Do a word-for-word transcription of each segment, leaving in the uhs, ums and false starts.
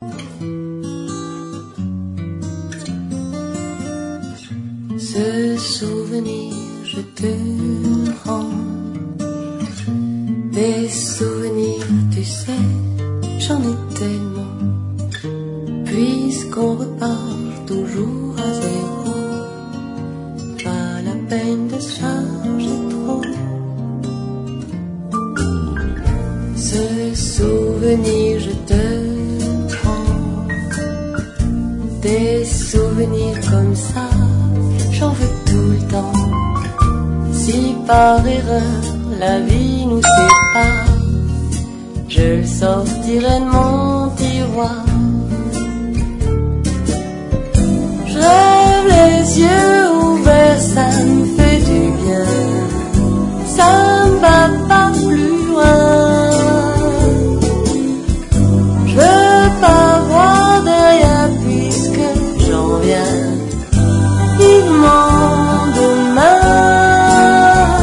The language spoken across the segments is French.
Ce souvenir, je te rends. Des souvenirs, tu sais, j'en ai tellement. Puisqu'on repart toujours à zéro, pas la peine de se charger trop. Ce souvenir, je te rends. Des souvenirs comme ça, j'en veux tout le temps. Si par erreur la vie nous sépare, je le sortirai de mon tiroir. Je rêve les yeux ouverts, ça me fait du bien. Ça me va pas plus loin. Je veux pas voir derrière puisque j'en viens vivement demain.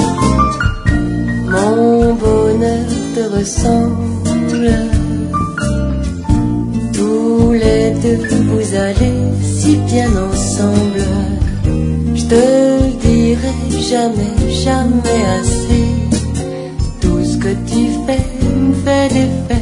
Mon bonheur te ressemble. Tous les deux vous allez si bien ensemble. Je te le dirai jamais, jamais assez. Tout ce que tu fais me fait l'effet.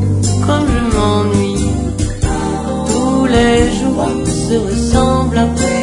Se ressemblent après.